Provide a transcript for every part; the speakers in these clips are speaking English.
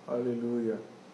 Hallelujah.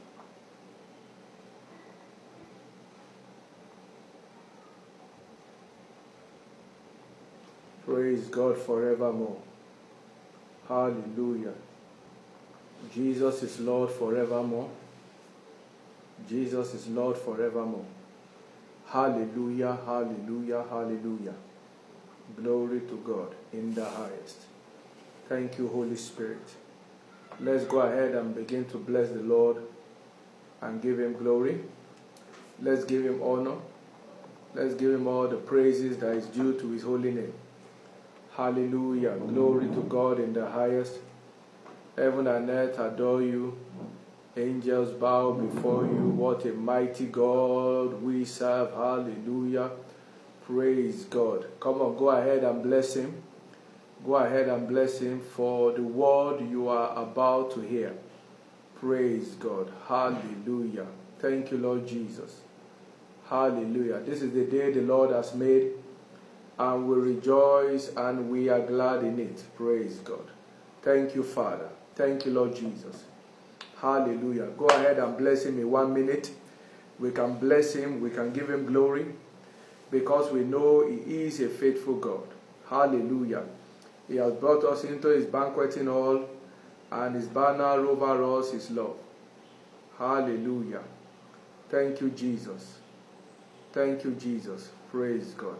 Praise God forevermore. Hallelujah. Jesus is Lord forevermore. Jesus is Lord forevermore. Hallelujah, hallelujah, hallelujah. Glory to God in the highest. Thank you, Holy Spirit. Let's go ahead and begin to bless the Lord and give him glory. Let's give him honor. Let's give him all the praises that is due to his holy name. Hallelujah. Glory to God in the highest. Heaven and earth adore you. Angels bow before you. What a mighty God we serve. Hallelujah. Praise God. Come on, go ahead and bless him. Go ahead and bless him for the word you are about to hear. Praise God. Hallelujah. Thank you, Lord Jesus. Hallelujah. This is the day the Lord has made, and we rejoice and we are glad in it. Praise God. Thank you, Father. Thank you, Lord Jesus. Hallelujah. Go ahead and bless him in 1 minute. We can bless him. We can give him glory because we know he is a faithful God. Hallelujah. He has brought us into his banqueting hall, and his banner over us is love. Hallelujah. Thank you, Jesus. Thank you, Jesus. Praise God.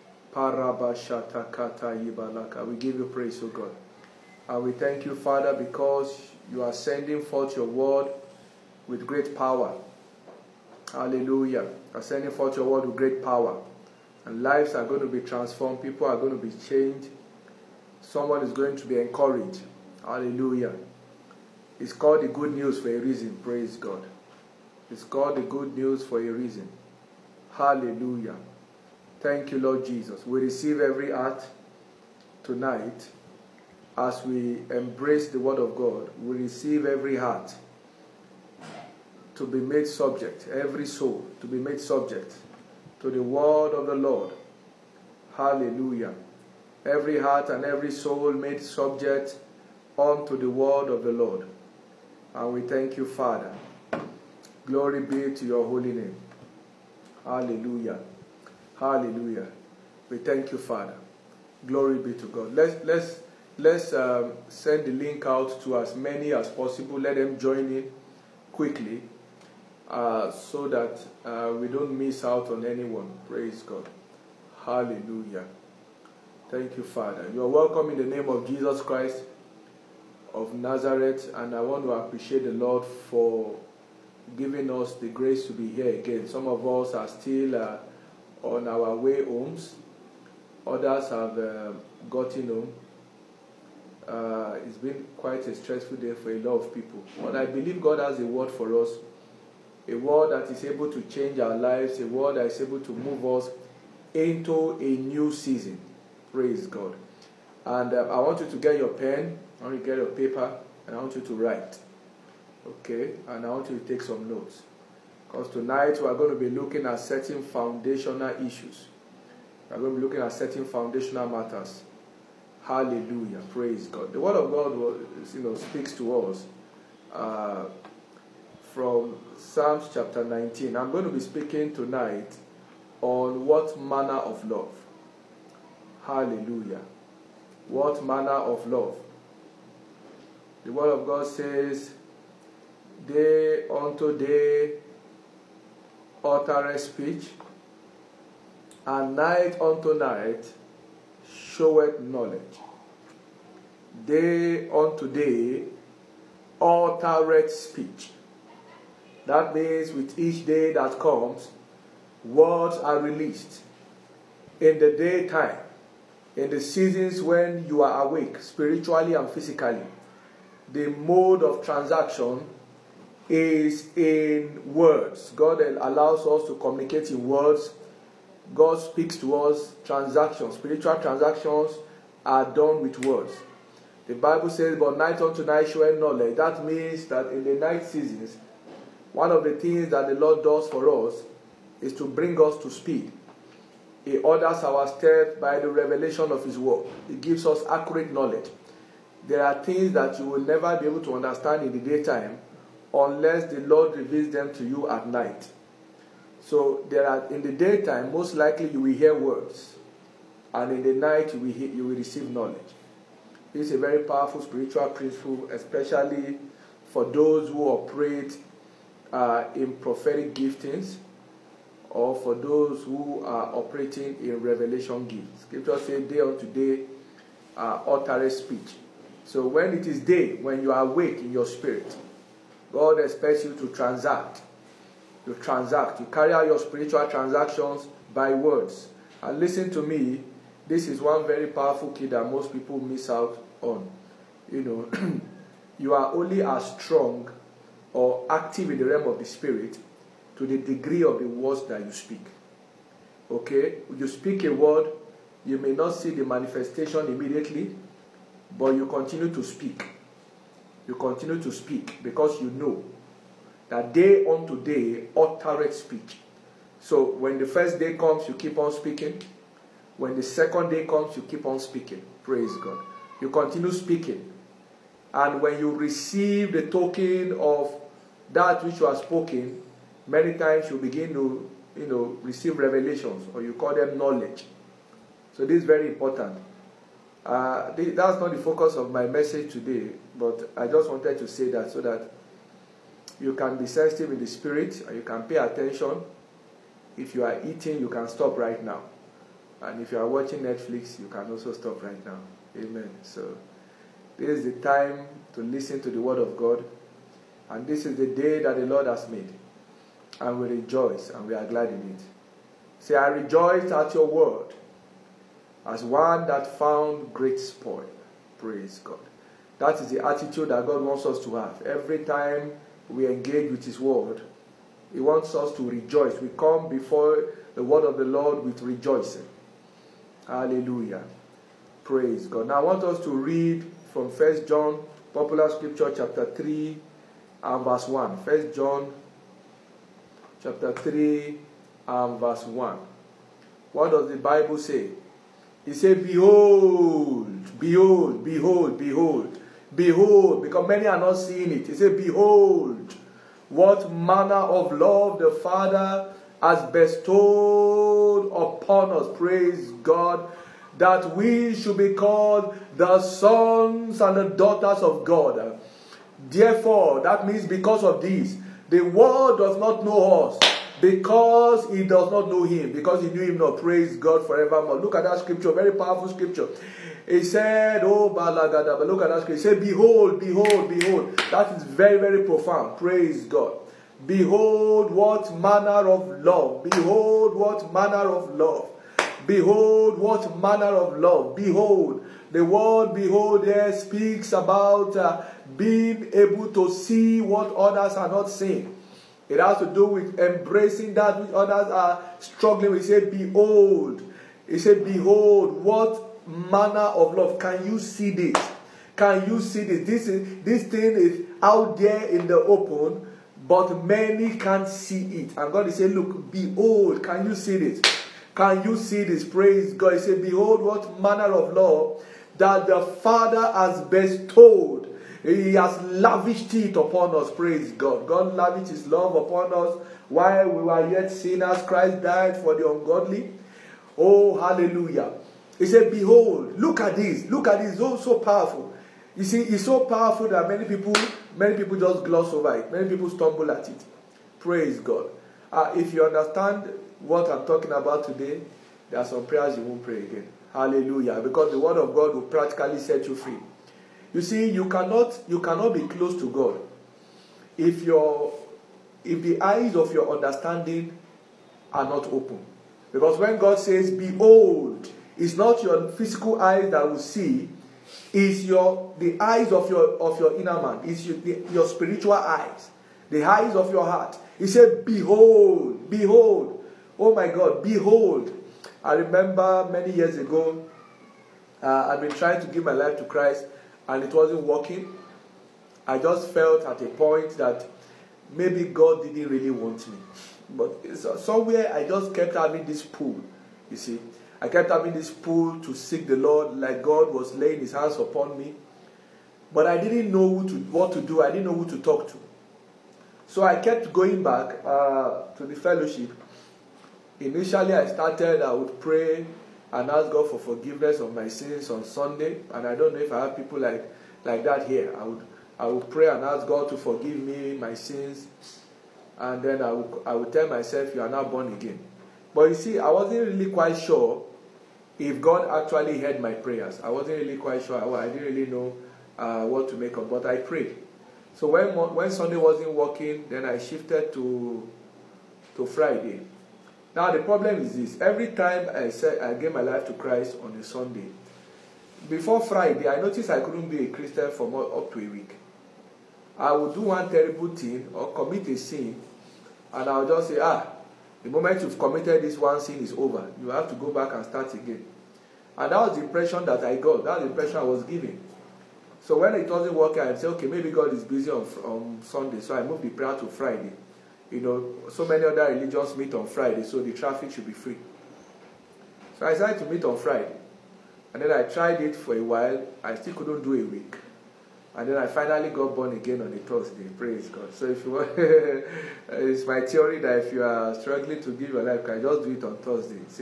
We give you praise, O God. And we thank you, Father, because you are sending forth your word with great power. Hallelujah. You are sending forth your word with great power. And lives are going to be transformed. People are going to be changed. Someone is going to be encouraged. Hallelujah. It's called the good news for a reason. Praise God. It's called the good news for a reason. Hallelujah. Thank you, Lord Jesus. We receive every heart tonight as we embrace the word of God. We receive every heart to be made subject, every soul to be made subject to the word of the Lord. Hallelujah. Every heart and every soul made subject unto the word of the Lord. And we thank you, Father. Glory be to your holy name. Hallelujah. Hallelujah. We thank you, Father. Glory be to God. Let's send the link out to as many as possible. Let them join in quickly so that we don't miss out on anyone. Praise God. Hallelujah. Thank you, Father. You are welcome in the name of Jesus Christ of Nazareth, and I want to appreciate the Lord for giving us the grace to be here again. Some of us are still on our way homes. Others have gotten home. It's been quite a stressful day for a lot of people. But I believe God has a word for us, a word that is able to change our lives, a word that is able to move us into a new season. Praise God. And I want you to get your pen, I want you to get your paper, and I want you to write. Okay? And I want you to take some notes. Because tonight we are going to be looking at certain foundational issues. We are going to be looking at certain foundational matters. Hallelujah. Praise God. The Word of God speaks to us from Psalms chapter 19. I'm going to be speaking tonight on what manner of love. Hallelujah. What manner of love? The Word of God says, day unto day uttereth speech, and night unto night showeth knowledge. Day unto day uttereth speech. That means with each day that comes, words are released. In the daytime, in the seasons when you are awake, spiritually and physically, the mode of transaction is in words. God allows us to communicate in words. God speaks to us. Transactions, spiritual transactions are done with words. The Bible says, but night unto night showeth knowledge. That means that in the night seasons, one of the things that the Lord does for us is to bring us to speed. He orders our steps by the revelation of His word. He gives us accurate knowledge. There are things that you will never be able to understand in the daytime unless the Lord reveals them to you at night. So in the daytime, most likely you will hear words, and in the night you will receive knowledge. This is a very powerful spiritual principle, especially for those who operate in prophetic giftings, or for those who are operating in revelation gifts. Scripture says, day unto day uttereth speech. So when it is day, when you are awake in your spirit, God expects you to transact. You carry out your spiritual transactions by words. And listen to me, this is one very powerful key that most people miss out on. You are only as strong or active in the realm of the spirit to the degree of the words that you speak. Okay? You speak a word, you may not see the manifestation immediately, but you continue to speak. You continue to speak because you know that day unto day uttereth speech. So when the first day comes, you keep on speaking. When the second day comes, you keep on speaking. Praise God. You continue speaking. And when you receive the token of that which you have spoken, many times you begin to receive revelations, or you call them knowledge. So this is very important. That's not the focus of my message today, but I just wanted to say that so that you can be sensitive in the spirit and you can pay attention. If you are eating, you can stop right now. And if you are watching Netflix, you can also stop right now. Amen. So this is the time to listen to the word of God. And this is the day that the Lord has made. And we rejoice and we are glad in it. Say, I rejoice at your word as one that found great spoil. Praise God. That is the attitude that God wants us to have. Every time we engage with his word, he wants us to rejoice. We come before the word of the Lord with rejoicing. Hallelujah. Praise God. Now I want us to read from 1 John, popular scripture, chapter 3 and verse 1. 1 John chapter 3 and verse 1. What does the Bible say? He said, behold, behold, behold, behold, behold, because many are not seeing it. He said, behold, what manner of love the Father has bestowed upon us, praise God, that we should be called the sons and the daughters of God. Therefore, that means because of this, the world does not know us, because he does not know him, because he knew him not. Praise God forevermore. Look at that scripture, very powerful scripture. He said, oh, Balagada, but look at that scripture. He said, behold, behold, behold. That is very, very profound. Praise God. Behold, what manner of love. Behold, what manner of love. Behold, what manner of love. Behold. The word behold here speaks about being able to see what others are not seeing. It has to do with embracing that which others are struggling with. He said, behold. He said, behold, what manner of love. Can you see this? Can you see this? This thing is out there in the open, but many can't see it. And God is saying, look, behold, can you see this? Can you see this? Praise God. He said, behold, what manner of love that the Father has bestowed. He has lavished it upon us. Praise God. God lavished his love upon us while we were yet sinners. Christ died for the ungodly. Oh, hallelujah. He said, behold, look at this. Look at this. It's so powerful. You see, it's so powerful that many people just gloss over it. Many people stumble at it. Praise God. If you understand what I'm talking about today, there are some prayers you won't pray again. Hallelujah. Because the word of God will practically set you free. You see, you cannot be close to God if the eyes of your understanding are not open. Because when God says, behold, it's not your physical eyes that will see, it's the eyes of your inner man. It's your spiritual eyes, the eyes of your heart. He said, behold, behold. Oh my God, behold. I remember many years ago, I'd been trying to give my life to Christ, and it wasn't working. I just felt at a point that maybe God didn't really want me. But somewhere I just kept having this pull, you see. I kept having this pull to seek the Lord, like God was laying his hands upon me. But I didn't know what to do. I didn't know who to talk to. So I kept going back to the fellowship. Initially, I would pray and ask God for forgiveness of my sins on Sunday. And I don't know if I have people like that here. I would pray and ask God to forgive me my sins. And then I would tell myself, you are now born again. But you see, I wasn't really quite sure if God actually heard my prayers. I wasn't really quite sure. I didn't really know what to make of, but I prayed. So when Sunday wasn't working, then I shifted to Friday. Now the problem is this: every time I gave my life to Christ on a Sunday, before Friday, I noticed I couldn't be a Christian for up to a week. I would do one terrible thing or commit a sin, and I would just say, the moment you've committed this one sin is over. You have to go back and start again. And that was the impression that I got. That was the impression I was given. So when it wasn't working, I'd say, okay, maybe God is busy on Sunday, so I moved the prayer to Friday. You know, so many other religions meet on Friday, so the traffic should be free. So I decided to meet on Friday. And then I tried it for a while. I still couldn't do a week. And then I finally got born again on a Thursday. Praise God. So if you want, it's my theory that if you are struggling to give your life, can just do it on Thursday. It's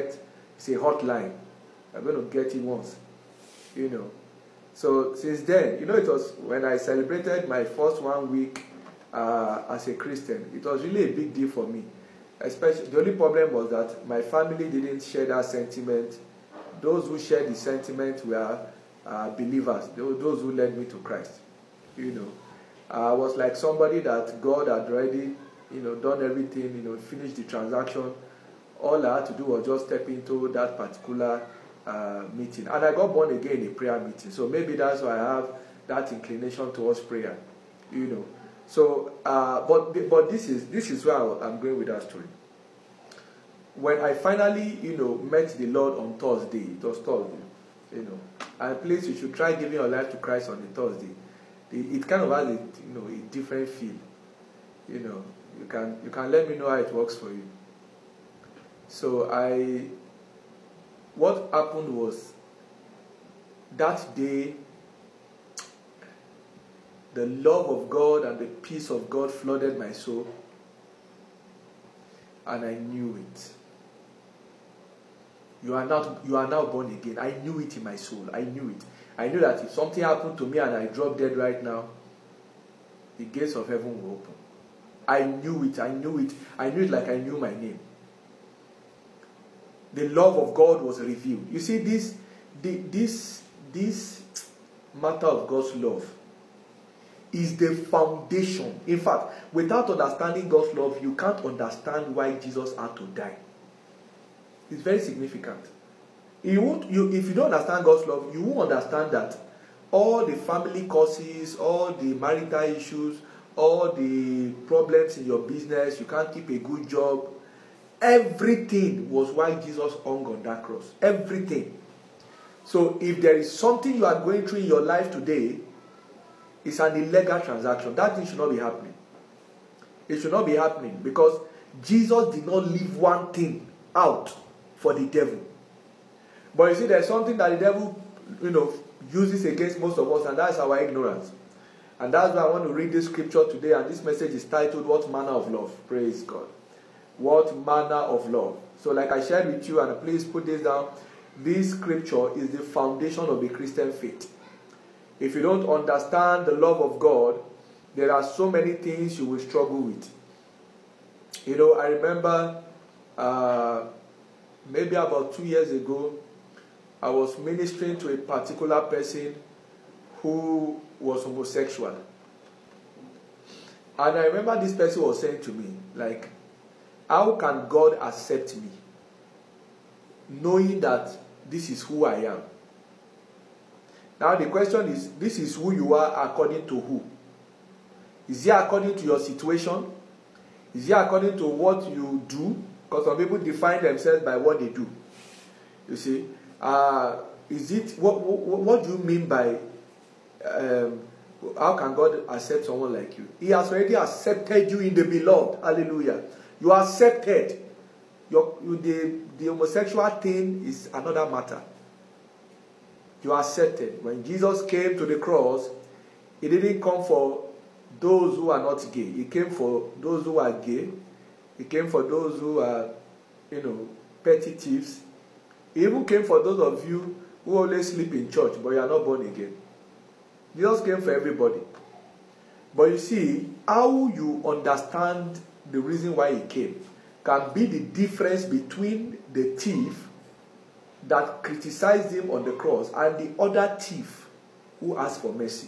a hotline. I'm going to get it once. You know. So since then, you know, it was when I celebrated my first 1 week as a Christian. It was really a big deal for me. Especially, the only problem was that my family didn't share that sentiment. Those who shared the sentiment were believers, those who led me to Christ. You know, I was like somebody that God had already, you know, done everything, you know, finished the transaction. All I had to do was just step into that particular meeting, and I got born again in a prayer meeting. So maybe that's why I have that inclination towards prayer. You know, so but this is where I'm going with that story. When I finally, you know, met the Lord on Thursday, it was Thursday, you know, and please, you should try giving your life to Christ on a Thursday. It kind of has a, you know, a different feel. You know, you can let me know how it works for you. So what happened was, that day, the love of God and the peace of God flooded my soul, and I knew it. You are now born again. I knew it in my soul. I knew it. I knew that if something happened to me and I dropped dead right now, the gates of heaven will open. I knew it. I knew it. I knew it like I knew my name. The love of God was revealed. You see, this matter of God's love is the foundation. In fact, without understanding God's love, you can't understand why Jesus had to die. It's very significant. If you don't understand God's love, you won't understand that all the family causes, all the marital issues, all the problems in your business, you can't keep a good job, everything was why Jesus hung on that cross. Everything. So if there is something you are going through in your life today, it's an illegal transaction. That thing should not be happening. It should not be happening, because Jesus did not leave one thing out for the devil. But you see, there's something that the devil, you know, uses against most of us, and that's our ignorance. And that's why I want to read this scripture today, and this message is titled, What Manner of Love? Praise God. What manner of love? So like I shared with you, and please put this down, this scripture is the foundation of the Christian faith. If you don't understand the love of God, there are so many things you will struggle with. You know, I remember maybe about 2 years ago, I was ministering to a particular person who was homosexual. And I remember this person was saying to me, like, how can God accept me, knowing that this is who I am? Now the question is, this is who you are according to who? Is it according to your situation? Is it according to what you do? Because some people define themselves by what they do. You see, is it what do you mean by how can God accept someone like you? He has already accepted you in the beloved. Hallelujah. You are accepted. The homosexual thing is another matter. You are accepted. When Jesus came to the cross, he didn't come for those who are not gay. He came for those who are gay. He came for those who are, petty thieves. He even came for those of you who always sleep in church, but you are not born again. Jesus came for everybody. But you see, how you understand the reason why he came can be the difference between the thief that criticized him on the cross and the other thief who asked for mercy.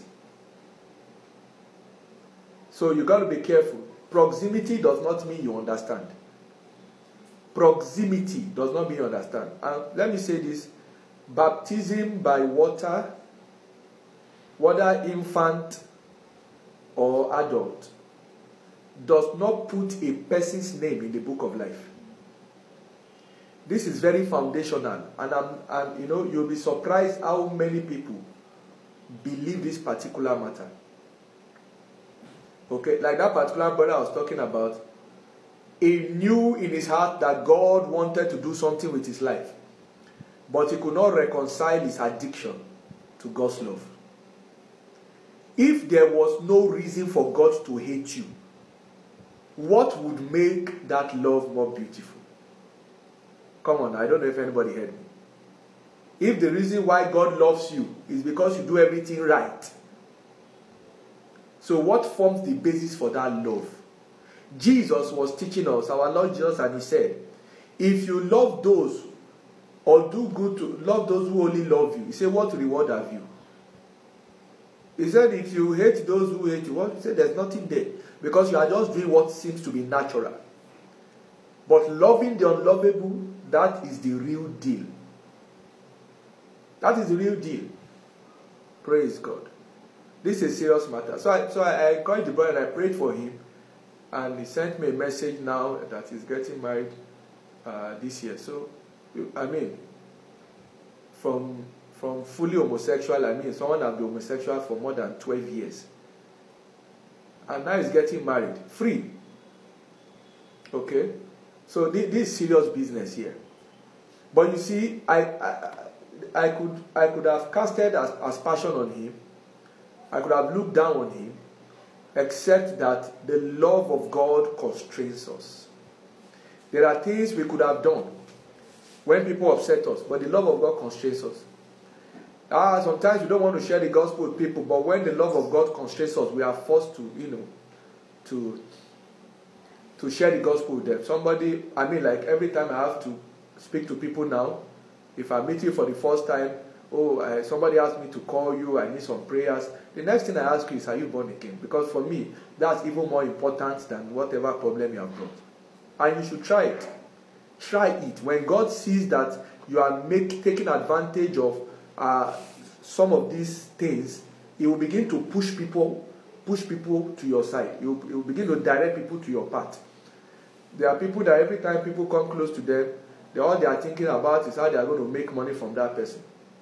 So you got to be careful. Proximity does not mean you understand. Proximity does not mean you understand. And let me say this. Baptism by water, whether infant or adult, does not put a person's name in the book of life. This is very foundational, and you'll be surprised how many people believe this particular matter. Okay, like that particular brother I was talking about, he knew in his heart that God wanted to do something with his life, but he could not reconcile his addiction to God's love. If there was no reason for God to hate you, what would make that love more beautiful? Come on, I don't know if anybody heard me. If the reason why God loves you is because you do everything right, so what forms the basis for that love? Jesus was teaching us, our Lord Jesus, and he said, if you love those or do good to love those who only love you, he said, what reward have you? He said, if you hate those who hate you, what? He said, there's nothing there, because you are just doing what seems to be natural. But loving the unlovable, that is the real deal. That is the real deal. Praise God. This is a serious matter. So I encouraged the brother and I prayed for him. And he sent me a message now that he's getting married this year. So, from fully homosexual, someone has been homosexual for more than 12 years. And now he's getting married. Free. Okay? So this is serious business here. But you see, I could have casted aspersion on him. I could have looked down on him, except that the love of God constrains us. There are things we could have done when people upset us, but the love of God constrains us. Sometimes we don't want to share the gospel with people, but when the love of God constrains us, we are forced to share the gospel with them. Somebody, like every time I have to speak to people now, if I meet you for the first time, somebody asked me to call you, I need some prayers. The next thing I ask you is, are you born again? Because for me, that's even more important than whatever problem you have brought. And you should try it. Try it. When God sees that you are taking advantage of some of these things, He will begin to push people to your side. He will begin to direct people to your path. There are people that every time people come close to them, all they are thinking about is how they are going to make money from that person.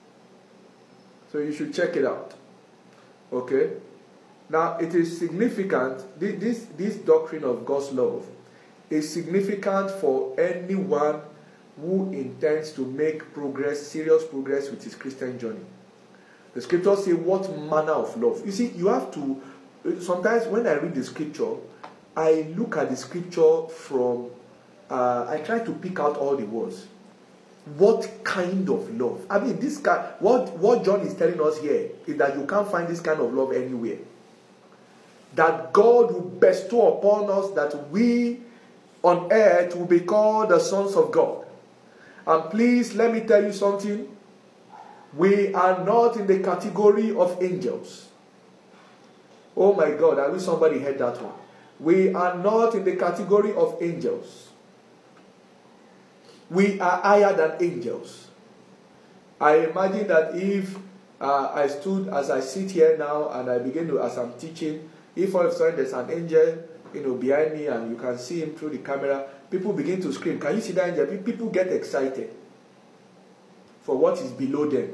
So you should check it out. Okay? Now, it is significant, this doctrine of God's love is significant for anyone who intends to make progress, serious progress with his Christian journey. The scriptures say, what manner of love? You see, you have to, sometimes when I read the scripture, I look at the scripture from, I try to pick out all the words. What kind of love? This kind, what John is telling us here is that you can't find this kind of love anywhere. That God will bestow upon us that we on earth will be called the sons of God. And please, let me tell you something. We are not in the category of angels. Oh my God, I wish somebody heard that one. We are not in the category of angels. We are higher than angels. I imagine that if I stood as I sit here now and I begin to, as I'm teaching, if all of a sudden there's an angel, behind me and you can see him through the camera, people begin to scream, can you see that angel? People get excited for what is below them.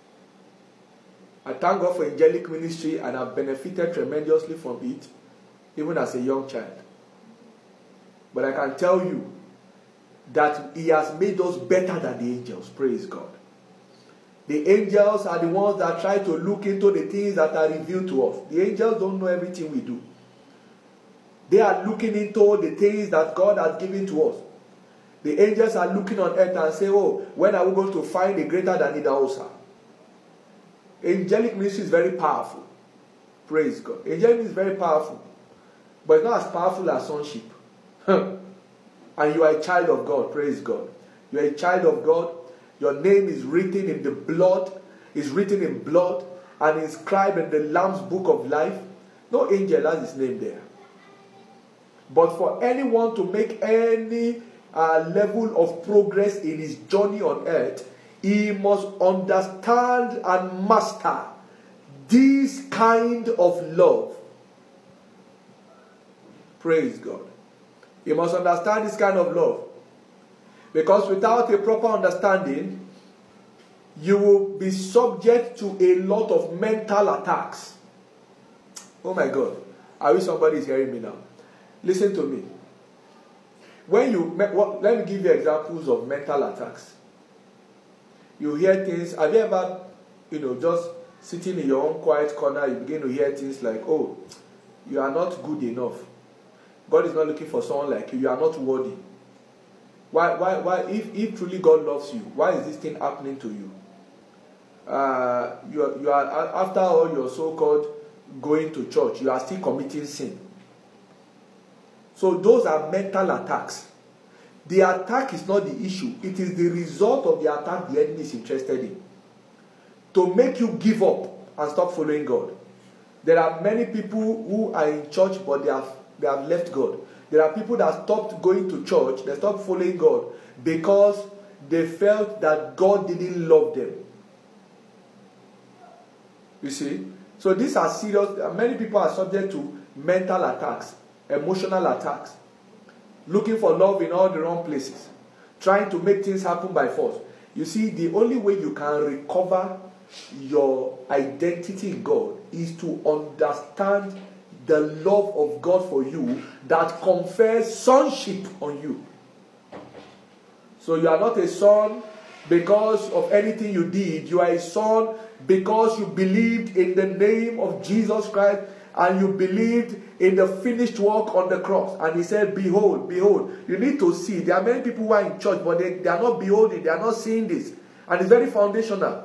I thank God for angelic ministry and I've benefited tremendously from it, even as a young child. But I can tell you that He has made us better than the angels. Praise God. The angels are the ones that try to look into the things that are revealed to us. The angels don't know everything we do. They are looking into the things that God has given to us. The angels are looking on earth and say, oh, when are we going to find a greater than Idahosa? Angelic ministry is very powerful. Praise God. Angelic ministry is very powerful. But it's not as powerful as sonship. And you are a child of God. Praise God. You are a child of God. Your name is written in the blood. Is written in blood and inscribed in the Lamb's book of life. No angel has his name there. But for anyone to make any level of progress in his journey on earth, he must understand and master this kind of love. Praise God. He must understand this kind of love. Because without a proper understanding, you will be subject to a lot of mental attacks. Oh my God. I wish somebody is hearing me now. Listen to me. When you, let me give you examples of mental attacks. You hear things. Have you ever, just sitting in your own quiet corner, you begin to hear things like, oh, you are not good enough. God is not looking for someone like you. You are not worthy. Why? If truly God loves you, why is this thing happening to you? You are after all your so-called going to church, you are still committing sin. So those are mental attacks. The attack is not the issue. It is the result of the attack the enemy is interested in. To make you give up and stop following God. There are many people who are in church but they have left God. There are people that stopped going to church, they stopped following God because they felt that God didn't love them. You see? So these are serious. Many people are subject to mental attacks, emotional attacks, looking for love in all the wrong places, trying to make things happen by force. You see, the only way you can recover your identity in God is to understand the love of God for you that confers sonship on you. So you are not a son because of anything you did. You are a son because you believed in the name of Jesus Christ and you believed in the finished work on the cross. And he said, behold, behold. You need to see. There are many people who are in church, but they are not beholding. They are not seeing this. And it's very foundational.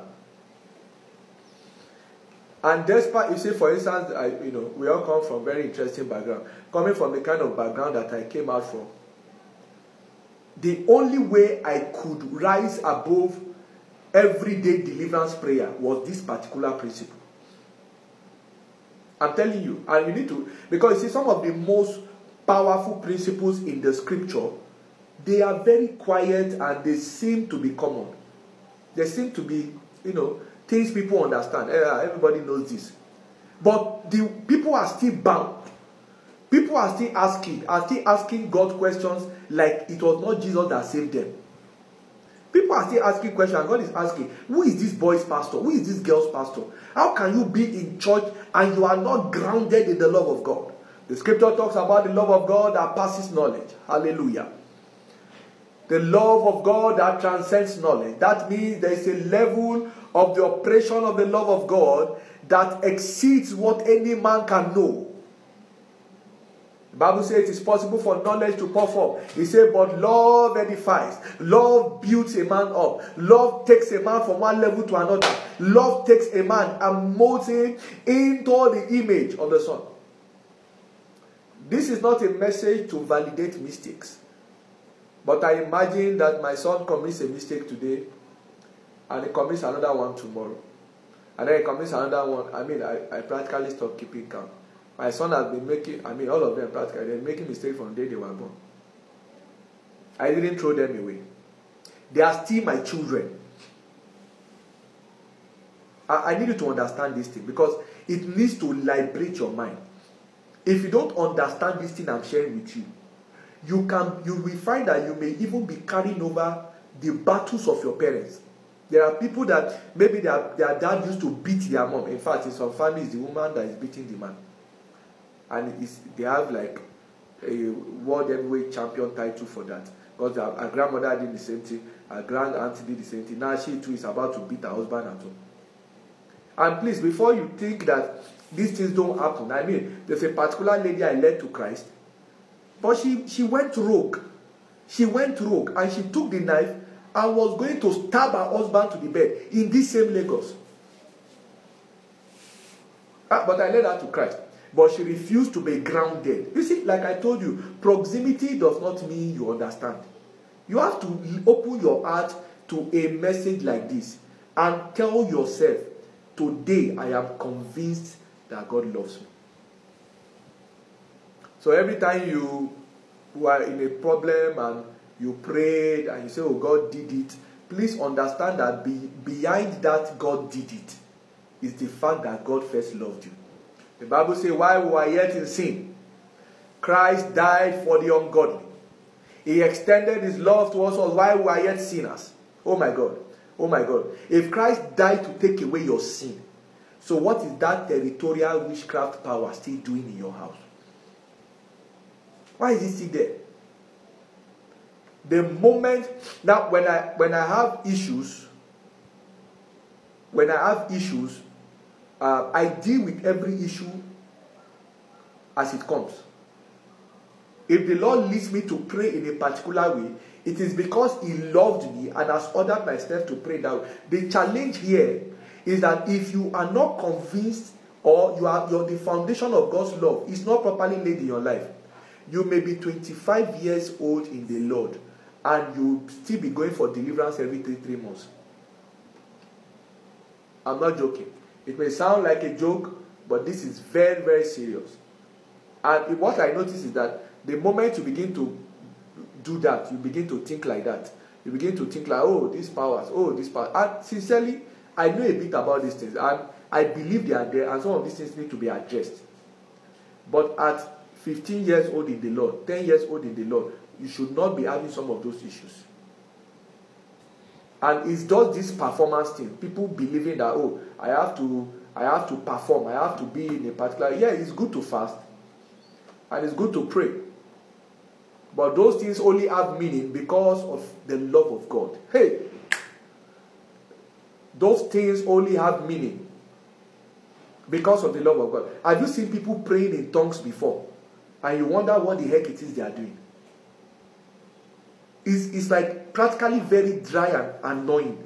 And despite, you see, for instance, we all come from very interesting background. Coming from the kind of background that I came out from, the only way I could rise above everyday deliverance prayer was this particular principle. I'm telling you, and you need to, because you see, some of the most powerful principles in the scripture, they are very quiet and they seem to be common. They seem to be, things people understand. Everybody knows this. But the people are still bound. People are still asking God questions like it was not Jesus that saved them. People are still asking questions, and God is asking, who is this boy's pastor? Who is this girl's pastor? How can you be in church and you are not grounded in the love of God? The scripture talks about the love of God that passes knowledge. Hallelujah. The love of God that transcends knowledge. That means there is a level of the operation of the love of God that exceeds what any man can know. The Bible says it is possible for knowledge to puff up. He said, but love edifies. Love builds a man up. Love takes a man from one level to another. Love takes a man and molds him into the image of the Son. This is not a message to validate mistakes. But I imagine that my son commits a mistake today and he commits another one tomorrow. And then he commits another one. I practically stopped keeping count. My son has been making, all of them practically, they're making mistakes from the day they were born. I didn't throw them away. They are still my children. I need you to understand this thing because it needs to liberate your mind. If you don't understand this thing I'm sharing with you, you will find that you may even be carrying over the battles of your parents. There are people that maybe their dad used to beat their mom. In fact, in some families, the woman that is beating the man. And they have like a world heavyweight champion title for that. Because her grandmother did the same thing. Her grand auntie did the same thing. Now she too is about to beat her husband at home. And please, before you think that these things don't happen, there's a particular lady I led to Christ. But she went rogue. She went rogue and she took the knife and was going to stab her husband to the bed in this same Lagos. But I led her to Christ. But she refused to be grounded. You see, like I told you, proximity does not mean you understand. You have to open your heart to a message like this and tell yourself, today I am convinced that God loves me. So every time you are in a problem and you prayed and you say, oh, God did it, please understand that behind that God did it is the fact that God first loved you. The Bible says, while we were yet in sin, Christ died for the ungodly. He extended his love towards us while we were yet sinners. Oh my God. Oh my God. If Christ died to take away your sin, so what is that territorial witchcraft power still doing in your house? Why is it still there? The moment that when I have issues, I deal with every issue as it comes. If the Lord leads me to pray in a particular way, it is because He loved me and has ordered my steps to pray that way. The challenge here is that if you are not convinced, or the foundation of God's love is not properly laid in your life, you may be 25 years old in the Lord and you still be going for deliverance every 3 months. I'm not joking. It may sound like a joke, but this is very, very serious. And what I notice is that the moment you begin to do that, you begin to think like that. You begin to think like, oh, these powers. And sincerely, I know a bit about these things. And I believe they are there, and some of these things need to be addressed. But at 15 years old in the Lord, 10 years old in the Lord, you should not be having some of those issues. And it's just this performance thing. People believing that, oh, I have to perform. I have to be in a particular... Yeah, it's good to fast. And it's good to pray. But those things only have meaning because of the love of God. Hey! Those things only have meaning because of the love of God. Have you seen people praying in tongues before? And you wonder what the heck it is they are doing? It's like practically very dry and annoying.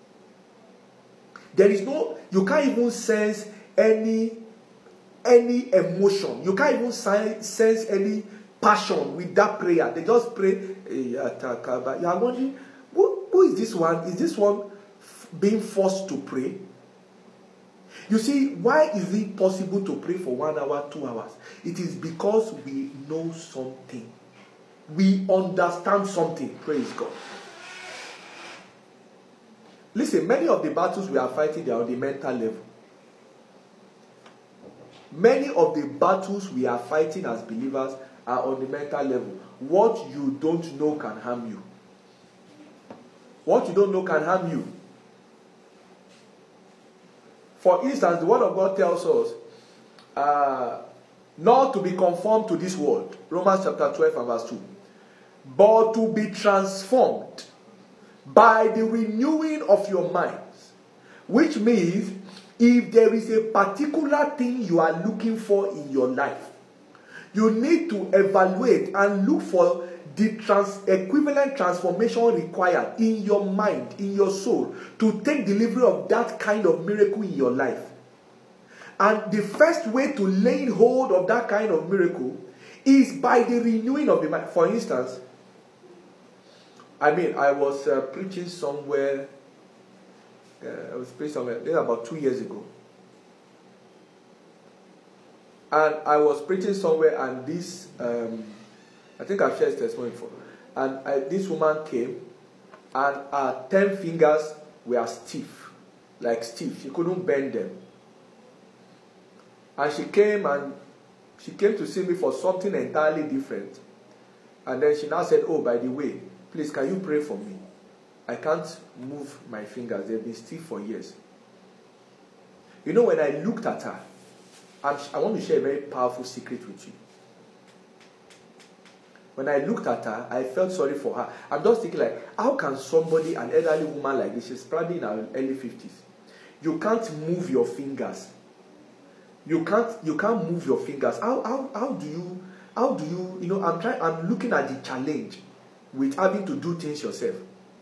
There is no... You can't even sense any emotion. You can't even sense any passion with that prayer. They just pray. You are wondering, who is this one? Is this one being forced to pray? You see, why is it possible to pray for 1 hour, 2 hours? It is because we know something. We understand something. Praise God. Listen, many of the battles we are fighting, they are on the mental level. Many of the battles we are fighting as believers are on the mental level. What you don't know can harm you. What you don't know can harm you. For instance, the Word of God tells us not to be conformed to this world. Romans chapter 12 and verse 2. But to be transformed by the renewing of your minds. Which means, if there is a particular thing you are looking for in your life, you need to evaluate and look for the equivalent transformation required in your mind, in your soul, to take delivery of that kind of miracle in your life. And the first way to lay hold of that kind of miracle is by the renewing of the mind. For instance, I was preaching somewhere. About 2 years ago. And I was preaching somewhere, and this, I think I've shared this testimony before. And this woman came, and her 10 fingers were stiff, like stiff. She couldn't bend them. And she came to see me for something entirely different. And then she now said, oh, by the way, please, can you pray for me? I can't move my fingers. They've been stiff for years. You know, when I looked at her, I want to share a very powerful secret with you. When I looked at her, I felt sorry for her. I'm just thinking like, how can somebody, an elderly woman like this, she's probably in her early 50s, you can't move your fingers. You can't move your fingers. How How do you, I'm looking at the challenge with having to do things yourself.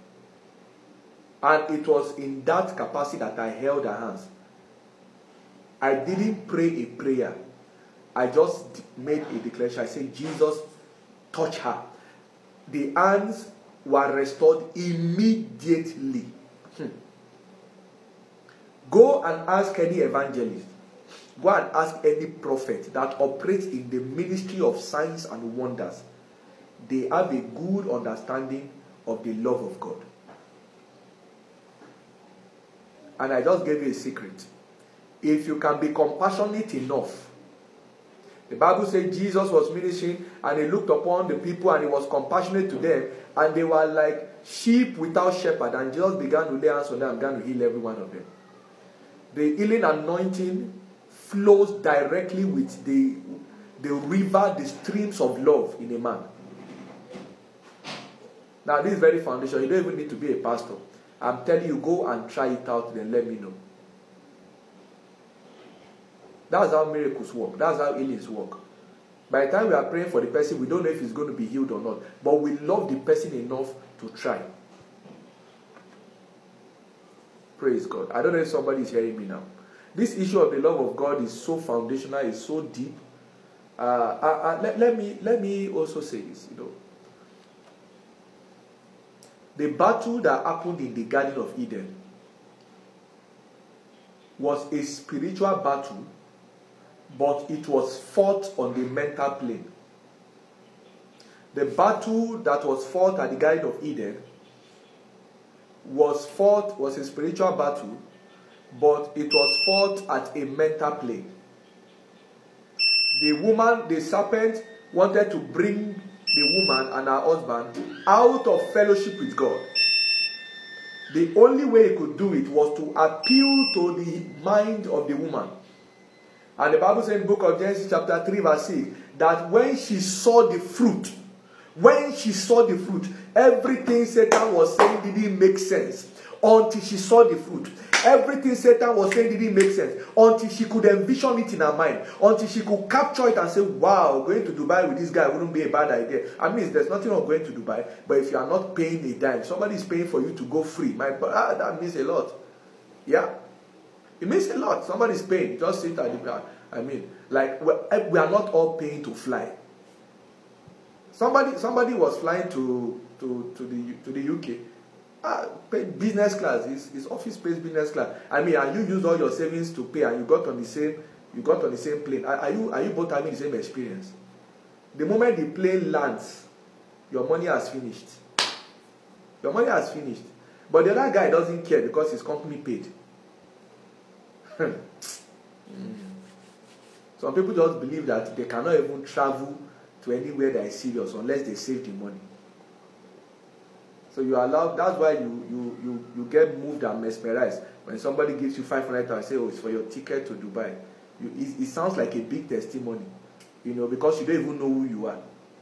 And it was in that capacity that I held her hands. I didn't pray a prayer. I just made a declaration. I said, Jesus, touch her. The hands were restored immediately. Go and ask any evangelist. Go and ask any prophet that operates in the ministry of signs and wonders. They have a good understanding of the love of God. And I just gave you a secret. If you can be compassionate enough, the Bible says Jesus was ministering and he looked upon the people and he was compassionate to them, and they were like sheep without shepherd, and Jesus began to lay hands on them and began to heal every one of them. The healing anointing flows directly with the river, the streams of love in a man. Now this is very foundational. You don't even need to be a pastor. I'm telling you, go and try it out, then let me know. That's how miracles work. That's how healings work. By the time we are praying for the person, we don't know if he's going to be healed or not. But we love the person enough to try. Praise God. I don't know if somebody is hearing me now. This issue of the love of God is so foundational, is so deep. Let me also say this. The battle that happened in the Garden of Eden was a spiritual battle, but it was fought on the mental plane. The battle that was fought at the Garden of Eden was a spiritual battle, but it was fought at a mental plane. The serpent wanted to bring the woman and her husband out of fellowship with God. The only way he could do it was to appeal to the mind of the woman. And the Bible says in the book of Genesis chapter 3 verse 6 that when she saw the fruit, everything Satan was saying didn't make sense until she saw the fruit. Everything Satan was saying didn't make sense until she could envision it in her mind, until she could capture it and say, wow, going to Dubai with this guy wouldn't be a bad idea. I mean, there's nothing wrong going to Dubai, but if you are not paying a dime, somebody is paying for you to go free. That means a lot. Yeah. It means a lot. Somebody is paying. Just sit at the car. I mean, like, we are not all paying to fly. Somebody was flying to the UK. Business class, is office-based business class. I mean, and you used all your savings to pay, and you got on the same plane. Are you both having the same experience? The moment the plane lands, your money has finished. Your money has finished. But the other guy doesn't care because his company paid. Some people just believe that they cannot even travel to anywhere that is serious unless they save the money. So you are allowed. That's why you get moved and mesmerized when somebody gives you 500 and say, "Oh, it's for your ticket to Dubai." It sounds like a big testimony, because you don't even know who you are.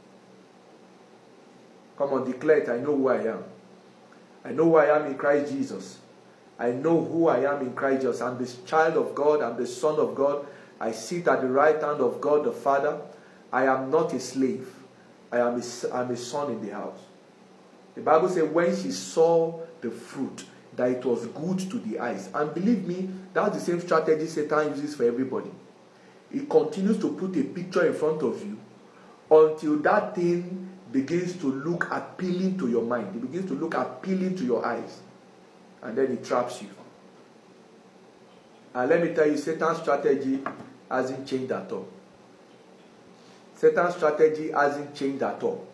Come on, declare it. I know who I am. I know who I am in Christ Jesus. I know who I am in Christ Jesus. I'm the child of God. I'm the son of God. I sit at the right hand of God the Father. I am not a slave. I'm a son in the house. The Bible says when she saw the fruit, that it was good to the eyes. And believe me, that's the same strategy Satan uses for everybody. He continues to put a picture in front of you until that thing begins to look appealing to your mind. It begins to look appealing to your eyes. And then he traps you. And let me tell you, Satan's strategy hasn't changed at all. Satan's strategy hasn't changed at all.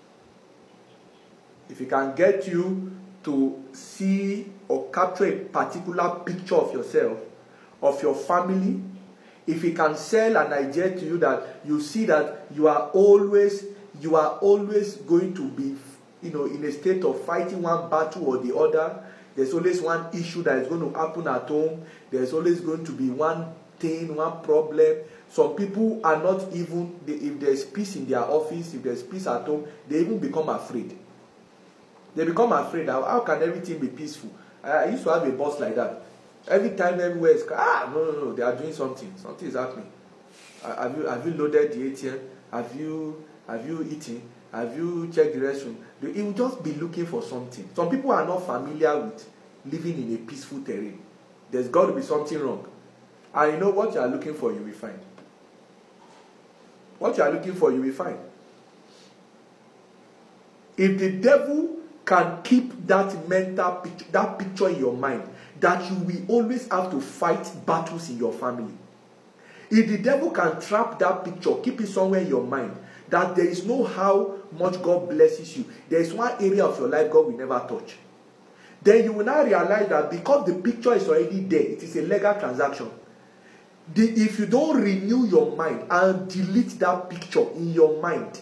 If he can get you to see or capture a particular picture of yourself, of your family, if he can sell an idea to you that you see that you are always going to be, in a state of fighting one battle or the other. There's always one issue that is going to happen at home. There's always going to be one thing, one problem. Some people are not even, if there's peace in their office, if there's peace at home, they even become afraid. They become afraid. How can everything be peaceful? I used to have a boss like that. Every time everywhere is, no, they are doing something. Something is happening. Have you loaded the ATM? Have you eaten? Have you checked the restroom? He will just be looking for something. Some people are not familiar with living in a peaceful terrain. There's got to be something wrong. And you know what you are looking for, you will find. What you are looking for, you will find. If the devil can keep that mental picture, that picture in your mind, that you will always have to fight battles in your family. If the devil can trap that picture, keep it somewhere in your mind, that there is no how much God blesses you. There is one area of your life God will never touch. Then you will now realize that because the picture is already there, it is a legal transaction. If you don't renew your mind and delete that picture in your mind,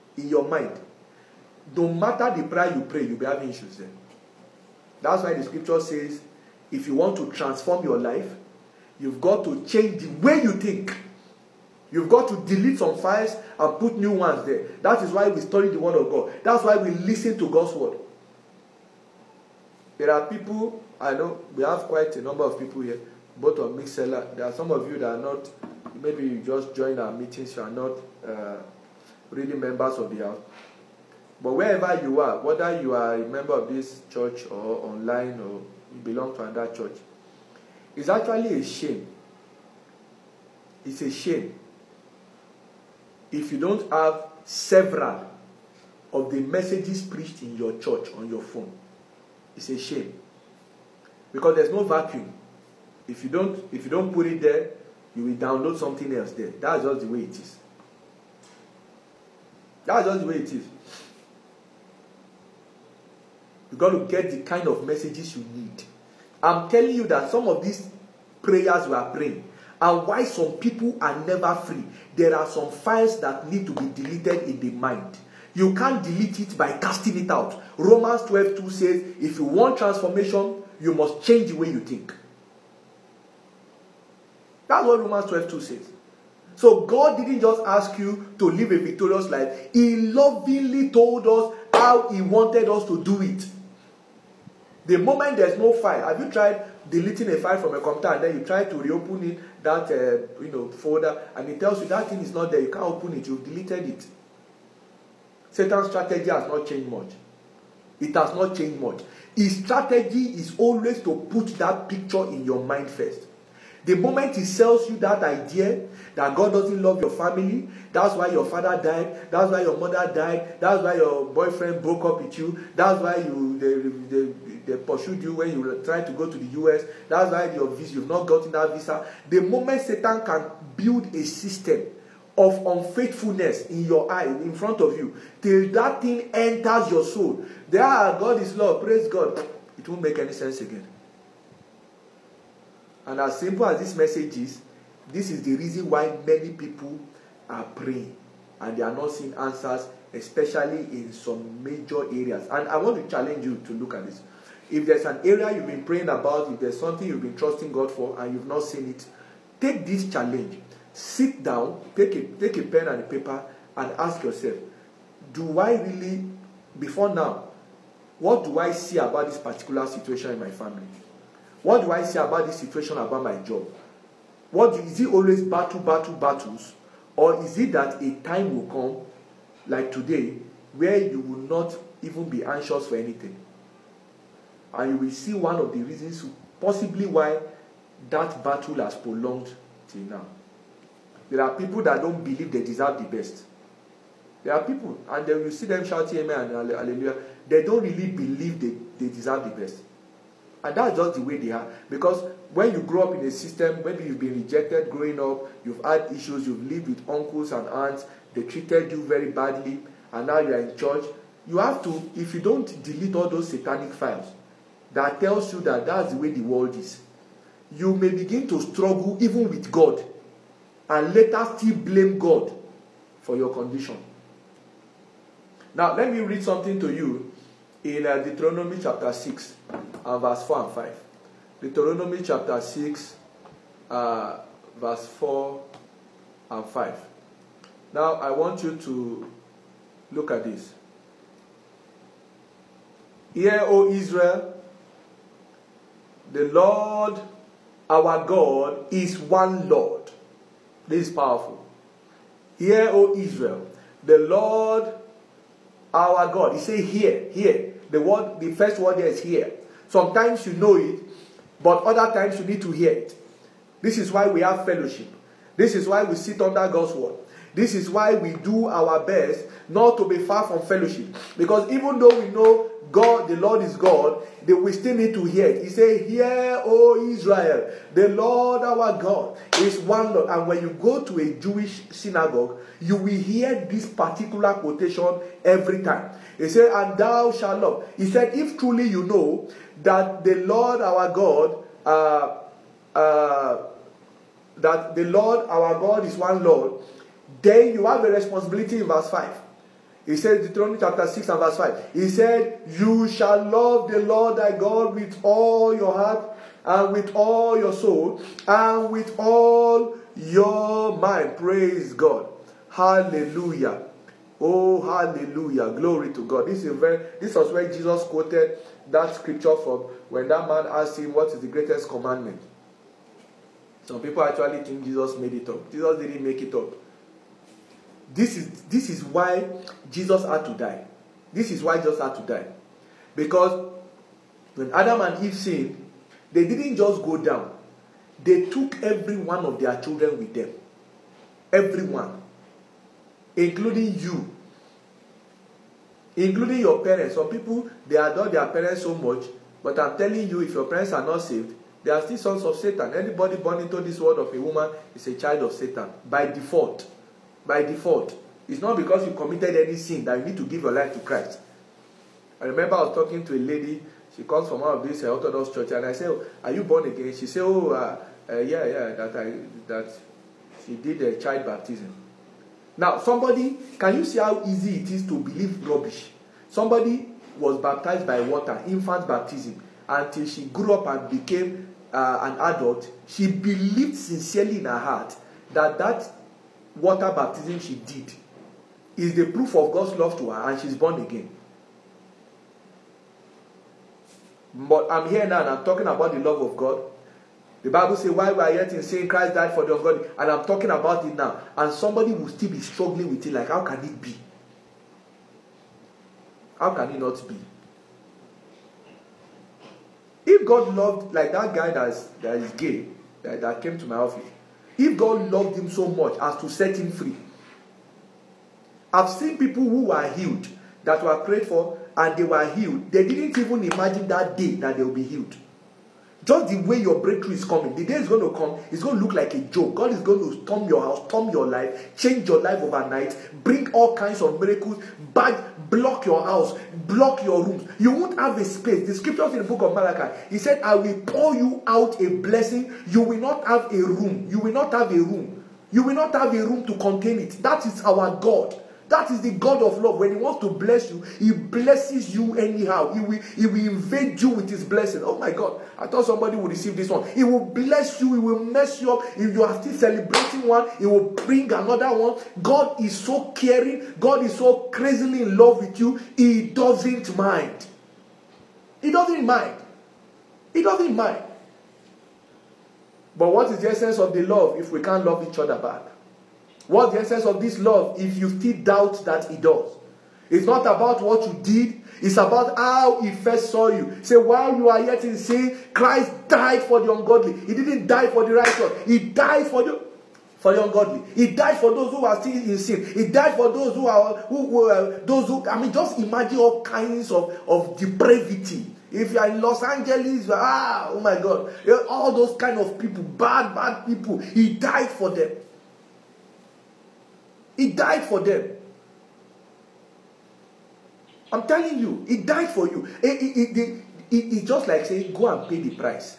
no matter the prayer you pray, you'll be having issues there. That's why the scripture says, if you want to transform your life, you've got to change the way you think. You've got to delete some files and put new ones there. That is why we study the word of God. That's why we listen to God's word. There are people, I know, we have quite a number of people here, both on Mixella. There are some of you that are not, maybe you just join our meetings, you are not really members of the house. But wherever you are, whether you are a member of this church or online or you belong to another church, it's actually a shame. It's a shame if you don't have several of the messages preached in your church on your phone. It's a shame. Because there's no vacuum. If you don't put it there, you will download something else there. That's just the way it is. That's just the way it is. You've got to get the kind of messages you need. I'm telling you that some of these prayers we are praying, and why some people are never free, there are some files that need to be deleted in the mind. You can't delete it by casting it out. Romans 12:2 says, if you want transformation, you must change the way you think. That's what Romans 12:2 says. So God didn't just ask you to live a victorious life. He lovingly told us how He wanted us to do it. The moment there's no file, have you tried deleting a file from a computer and then you try to reopen it, that folder, and it tells you that thing is not there, you can't open it, you've deleted it. Satan's strategy has not changed much. It has not changed much. His strategy is always to put that picture in your mind first. The moment he sells you that idea that God doesn't love your family, that's why your father died, that's why your mother died, that's why your boyfriend broke up with you, that's why they pursued you when you tried to go to the US, that's why you've not gotten that visa. The moment Satan can build a system of unfaithfulness in your eye, in front of you, till that thing enters your soul, God is love, praise God, it won't make any sense again. And as simple as this message is, this is the reason why many people are praying and they are not seeing answers, especially in some major areas. And I want to challenge you to look at this. If there's an area you've been praying about, if there's something you've been trusting God for and you've not seen it, take this challenge. Sit down, take a pen and a paper and ask yourself, do I really, before now, what do I see about this particular situation in my family? What do I see about this situation about my job? Is it always battles? Or is it that a time will come, like today, where you will not even be anxious for anything? And you will see one of the reasons possibly why that battle has prolonged till now. There are people that don't believe they deserve the best. There are people, and then you see them shouting amen and hallelujah. They don't really believe they deserve the best. And that's just the way they are. Because when you grow up in a system, maybe you've been rejected growing up, you've had issues, you've lived with uncles and aunts, they treated you very badly, and now you're in church. You have to, if you don't delete all those satanic files, that tells you that that's the way the world is, you may begin to struggle even with God, and later still blame God for your condition. Now, let me read something to you in Deuteronomy chapter 6, verse 4 and 5. Deuteronomy chapter 6, verse 4 and 5. Now, I want you to look at this. Hear, O Israel, the Lord our God is one Lord. This is powerful. Hear, O Israel, the Lord our God. He said, hear. The first word there is hear. Sometimes you know it, but other times you need to hear it. This is why we have fellowship. This is why we sit under God's word. This is why we do our best not to be far from fellowship. Because even though we know God, the Lord is God, we still need to hear it. He said, hear, O Israel, the Lord our God is one Lord. And when you go to a Jewish synagogue, you will hear this particular quotation every time. He said, and thou shalt love. He said, if truly you know that the Lord our God, that the Lord our God is one Lord, then you have a responsibility in verse 5. He said, Deuteronomy chapter 6 and verse 5. He said, you shall love the Lord thy God with all your heart, and with all your soul, and with all your mind. Praise God. Hallelujah. Oh, hallelujah. Glory to God. This was where Jesus quoted that scripture from when that man asked him, what is the greatest commandment? Some people actually think Jesus made it up. Jesus didn't make it up. This is why Jesus had to die. This is why Jesus had to die. Because when Adam and Eve sinned, they didn't just go down. They took every one of their children with them. Everyone. Including you. Including your parents. Some people, they adore their parents so much. But I'm telling you, if your parents are not saved, they are still sons of Satan. Anybody born into this world of a woman is a child of Satan. By default. By default. It's not because you committed any sin that you need to give your life to Christ. I remember I was talking to a lady. She comes from one of these Orthodox church, and I said, oh, are you born again? She said, that she did a child baptism. Now, somebody, can you see how easy it is to believe rubbish? Somebody was baptized by water, infant baptism, until she grew up and became an adult. She believed sincerely in her heart that water baptism she did is the proof of God's love to her, and she's born again. But I'm here now and I'm talking about the love of God. The Bible says, while we are yet in sin, Christ died for the ungodly. And I'm talking about it now. And somebody will still be struggling with it. Like, how can it be? How can it not be? If God loved, like that guy that is gay, that came to my office. If God loved him so much as to set him free. I've seen people who were healed, that were prayed for, and they were healed. They didn't even imagine that day that they will be healed. Just the way your breakthrough is coming, the day is going to come, it's going to look like a joke. God is going to storm your house, storm your life, change your life overnight, bring all kinds of miracles, block your house, block your rooms. You won't have a space. The scriptures in the book of Malachi, he said, I will pour you out a blessing. You will not have a room. You will not have a room. You will not have a room to contain it. That is our God. That is the God of love. When he wants to bless you, he blesses you anyhow. He will invade you with his blessing. Oh my God. I thought somebody would receive this one. He will bless you. He will mess you up. If you are still celebrating one, he will bring another one. God is so caring. God is so crazily in love with you. He doesn't mind. He doesn't mind. He doesn't mind. But what is the essence of the love if we can't love each other back? What's the essence of this love if you still doubt that he does? It's not about what you did. It's about how he first saw you. Say, while you are yet in sin, Christ died for the ungodly. He didn't die for the righteous. He died for the ungodly. He died for those who are still in sin. He died for those just imagine all kinds of depravity. If you are in Los Angeles, oh my God, all those kind of people, bad people, he died for them. He died for them. I'm telling you, he died for you. It's just like saying, go and pay the price.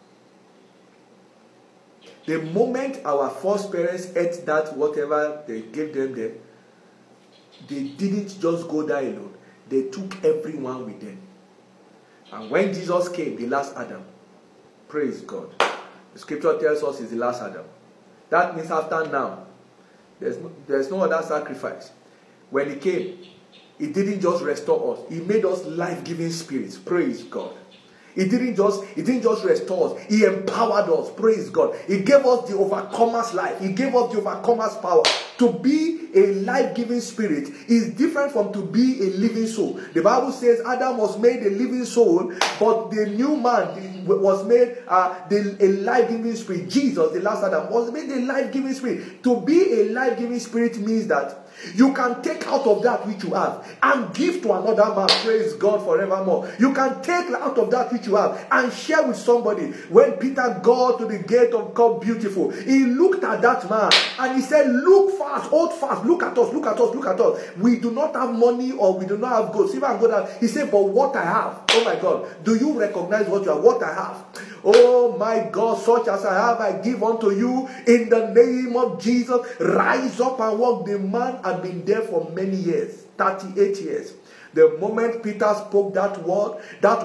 The moment our first parents ate that, whatever they gave them there, they didn't just go there alone. They took everyone with them. And when Jesus came, the last Adam, praise God. The scripture tells us he's the last Adam. That means after now, there's no other sacrifice. When he came, he didn't just restore us. He made us life-giving spirits. Praise God. He didn't just restore us. He empowered us. Praise God. He gave us the overcomer's life. He gave us the overcomer's power to be be a life-giving spirit is different from to be a living soul. The Bible says Adam was made a living soul, but the new man was made a life-giving spirit. Jesus, the last Adam, was made a life-giving spirit. To be a life-giving spirit means that you can take out of that which you have and give to another man. Praise God forevermore. You can take out of that which you have and share with somebody. When Peter got to the gate of God Beautiful, he looked at that man and he said, look fast, hold fast, look at us, look at us, look at us. We do not have money or we do not have gold, silver and gold. He said, but what I have, oh my God, do you recognize what you have? What I have, oh my God, such as I have, I give unto you in the name of Jesus. Rise up and walk. The man had been there for many years, 38 years. The moment Peter spoke that word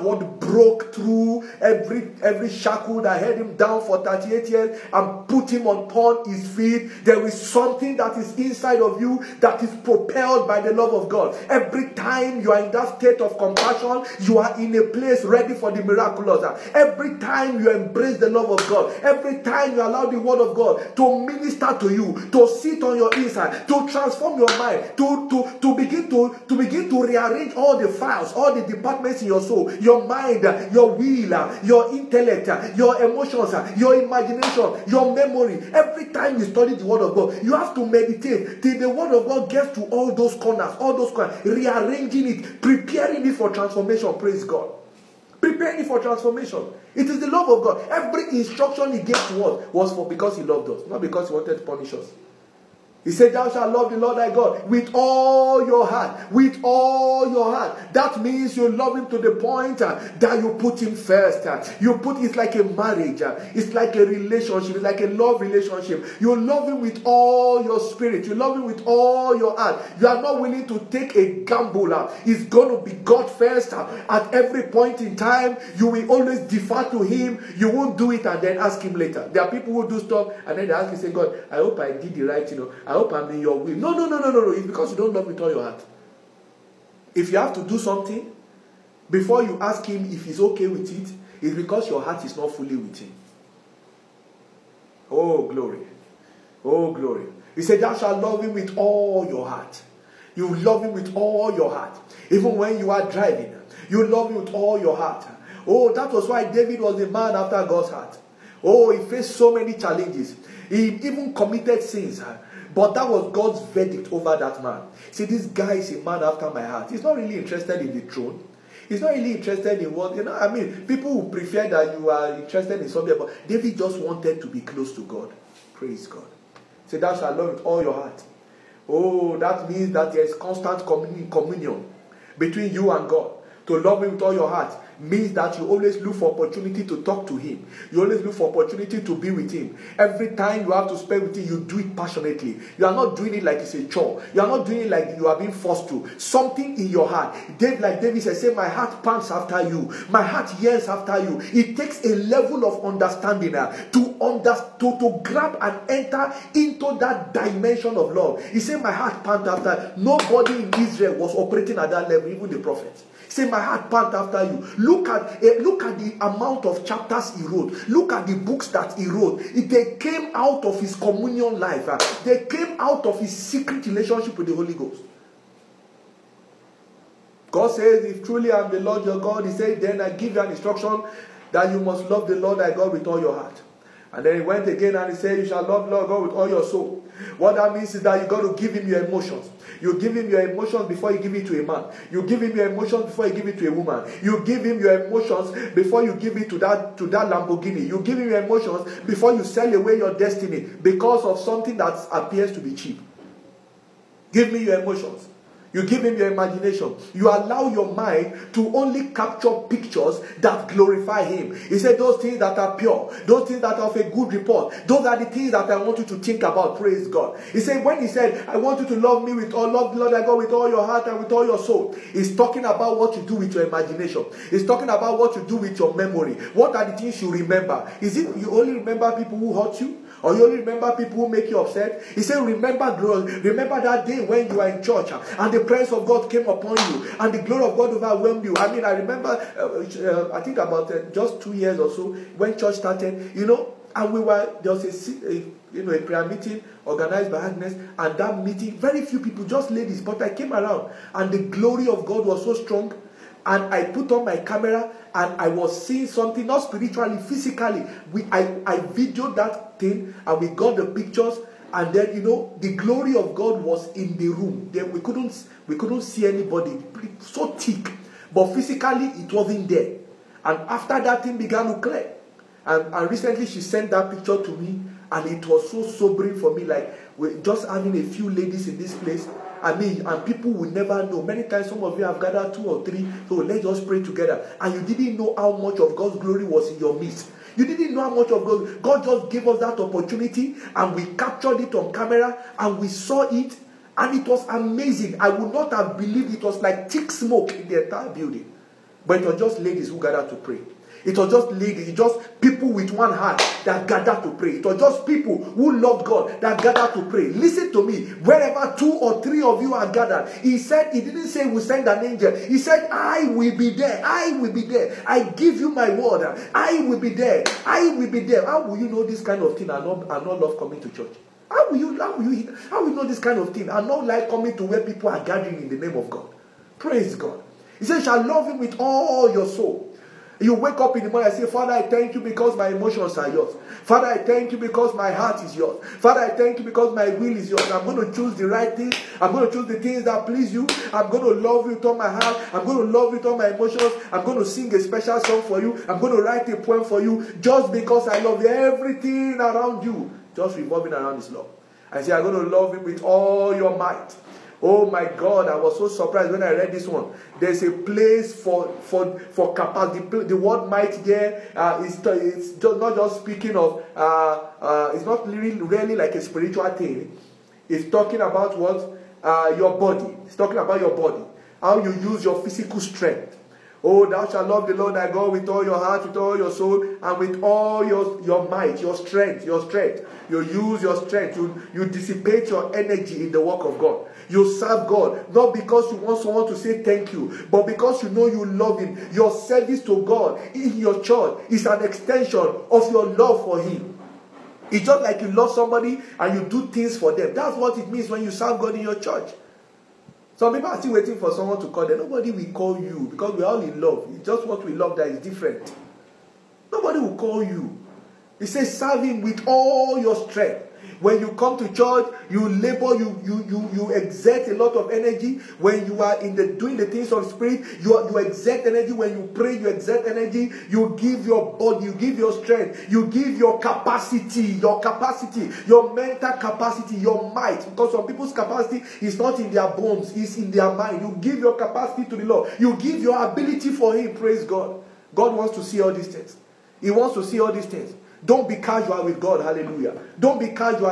broke through every shackle that held him down for 38 years and put him upon his feet. There is something that is inside of you that is propelled by the love of God. Every time you are in that state of compassion, you are in a place ready for the miraculous. Every time you embrace the love of God, every time you allow the word of God to minister to you, to sit on your inside, to transform your mind, to begin to rearrange all the files, all the departments in your soul, your mind, your will, your intellect, your emotions, your imagination, your memory. Every time you study the word of God, you have to meditate till the word of God gets to all those corners, rearranging it, preparing it for transformation. Praise God. Preparing it for transformation. It is the love of God. Every instruction he gave to us was for because he loved us, not because he wanted to punish us. He said, thou shalt love the Lord thy God with all your heart. With all your heart. That means you love him to the point that you put him first. It's like a marriage. It's like a relationship. It's like a love relationship. You love him with all your spirit. You love him with all your heart. You are not willing to take a gamble. It's going to be God first. At every point in time, you will always defer to him. You won't do it and then ask him later. There are people who do stuff and then they ask you, say, God, I hope I did the right, I hope I'm in your will. No. It's because you don't love with all your heart. If you have to do something, before you ask him if he's okay with it, it's because your heart is not fully with him. Oh, glory. Oh, glory. He said, thou shalt love him with all your heart. You love him with all your heart. Even when you are driving, you love him with all your heart. Oh, that was why David was a man after God's heart. Oh, he faced so many challenges. He even committed sins. But that was God's verdict over that man. See, this guy is a man after my heart. He's not really interested in the throne. He's not really interested in what, people will prefer that you are interested in something, but David just wanted to be close to God. Praise God. Say, thou shalt love with all your heart. Oh, that means that there is constant communion between you and God. To love him with all your heart means that you always look for opportunity to talk to him. You always look for opportunity to be with him. Every time you have to spend with him, you do it passionately. You are not doing it like it's a chore. You are not doing it like you are being forced to. Something in your heart. Like David said, say, my heart pants after you. My heart yearns after you. It takes a level of understanding to grab and enter into that dimension of love. He said, my heart pants after. Nobody in Israel was operating at that level, even the prophets. Say, my heart pant after you. Look at the amount of chapters he wrote. Look at the books that he wrote. They came out of his communion life. They came out of his secret relationship with the Holy Ghost. God says, if truly I am the Lord your God, he said, then I give you an instruction that you must love the Lord thy God with all your heart. And then he went again and he said, you shall love Lord God with all your soul. What that means is that you got to give him your emotions. You give him your emotions before you give it to a man. You give him your emotions before you give it to a woman. You give him your emotions before you give it to that Lamborghini. You give him your emotions before you sell away your destiny because of something that appears to be cheap. Give me your emotions. You give him your imagination. You allow your mind to only capture pictures that glorify him. He said those things that are pure, those things that are of a good report, those are the things that I want you to think about. Praise God. He said, when he said, I want you to love me with all, love the Lord thy God with all your heart and with all your soul, he's talking about what you do with your imagination. He's talking about what you do with your memory. What are the things you remember? Is it you only remember people who hurt you? Or you only remember people who make you upset? He said, remember that day when you were in church and the presence of God came upon you and the glory of God overwhelmed you. I remember, I think about just 2 years or so when church started, And there was a prayer meeting organized by Agnes, and that meeting, very few people, just ladies, but I came around, and the glory of God was so strong, and I put on my camera, and I was seeing something, not spiritually, physically. I videoed that thing, and we got the pictures, and then, the glory of God was in the room. Then we couldn't see anybody, so thick, but physically it wasn't there. And after that thing began to clear, and recently she sent that picture to me, and it was so sobering for me, like we're just having a few ladies in this place. And people will never know. Many times some of you have gathered 2 or 3, so let's just pray together. And you didn't know how much of God's glory was in your midst. You didn't know how much of God just gave us that opportunity, and we captured it on camera, and we saw it, and it was amazing. I would not have believed it was like thick smoke in the entire building. But it was just ladies who gathered to pray. It was just ladies, just people with one heart that gathered to pray. It was just people who loved God that gathered to pray. Listen to me. Wherever 2 or 3 of you are gathered, he didn't say we'll send an angel. He said, I will be there. I will be there. I give you my word. I will be there. I will be there. How will you know this kind of thing and not love coming to church? How will you know this kind of thing and not like coming to where people are gathering in the name of God? Praise God. He said, shall love him with all your soul. You wake up in the morning and say, Father, I thank you because my emotions are yours. Father, I thank you because my heart is yours. Father, I thank you because my will is yours. I'm going to choose the right things. I'm going to choose the things that please you. I'm going to love you with all my heart. I'm going to love you with all my emotions. I'm going to sing a special song for you. I'm going to write a poem for you just because I love you. Everything around you, just revolving around this love. I say, I'm going to love you with all your might. Oh my God, I was so surprised when I read this one. There's a place for capacity. The word might there is not just speaking of, it's not really like a spiritual thing. It's talking about what? Your body. It's talking about your body. How you use your physical strength. Oh, thou shalt love the Lord thy God with all your heart, with all your soul, and with all your might, your strength. You use your strength. You dissipate your energy in the work of God. You serve God, not because you want someone to say thank you, but because you know you love him. Your service to God in your church is an extension of your love for him. It's just like you love somebody and you do things for them. That's what it means when you serve God in your church. Some people are still waiting for someone to call them. Nobody will call you because we're all in love. It's just what we love that is different. Nobody will call you. He says, serve him with all your strength. When you come to church, you labor, you exert a lot of energy. When you are doing the things of spirit, you exert energy. When you pray, you exert energy. You give your body, you give your strength, you give your capacity, your mental capacity, your might. Because some people's capacity is not in their bones, it's in their mind. You give your capacity to the Lord. You give your ability for him. Praise God. God wants to see all these things. He wants to see all these things. Don't be casual with God. Hallelujah. Don't be casual.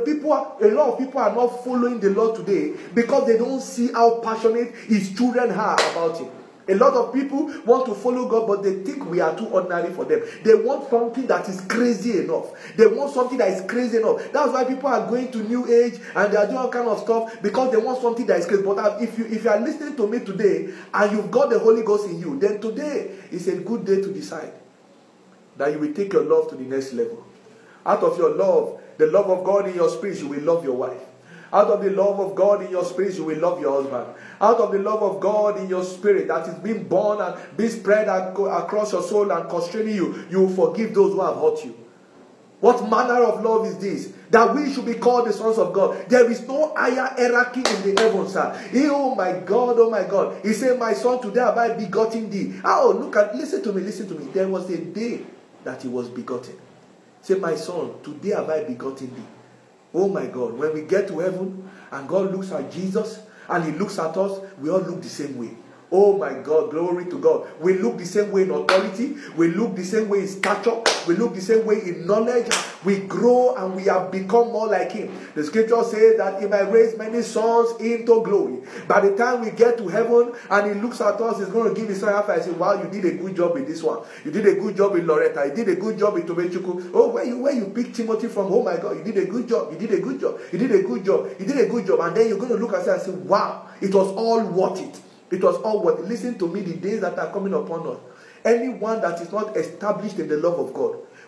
A lot of people are not following the Lord today because they don't see how passionate his children are about him. A lot of people want to follow God, but they think we are too ordinary for them. They want something that is crazy enough. They want something that is crazy enough. That's why people are going to New Age and they are doing all kind of stuff because they want something that is crazy. But if you are listening to me today and you've got the Holy Ghost in you, then today is a good day to decide that you will take your love to the next level. Out of your love, the love of God in your spirit, you will love your wife. Out of the love of God in your spirit, you will love your husband. Out of the love of God in your spirit that is being born and being spread across your soul and constraining you, you will forgive those who have hurt you. What manner of love is this? That we should be called the sons of God. There is no higher hierarchy in the heavens, sir. Oh my God, oh my God. He said, my son, today have I begotten thee. Oh, listen to me. There was a day that he was begotten. Say, my son, today have I begotten thee. Oh my God, when we get to heaven and God looks at Jesus and he looks at us, we all look the same way. Oh my God, glory to God. We look the same way in authority. We look the same way in stature. We look the same way in knowledge. We grow and we have become more like him. The scripture says that he might raise many sons into glory. By the time we get to heaven and he looks at us, he's going to give his son after. I say, wow, you did a good job with this one. You did a good job with Loretta. You did a good job with Tobechuku. Oh, where you picked Timothy from? Oh my God, you did a good job. You did a good job. You did a good job. You did a good job. And then you're going to look at us and say, wow, it was all worth it. It was all worth it. Listen to me, the days that are coming upon us. Anyone that is not established in the love of God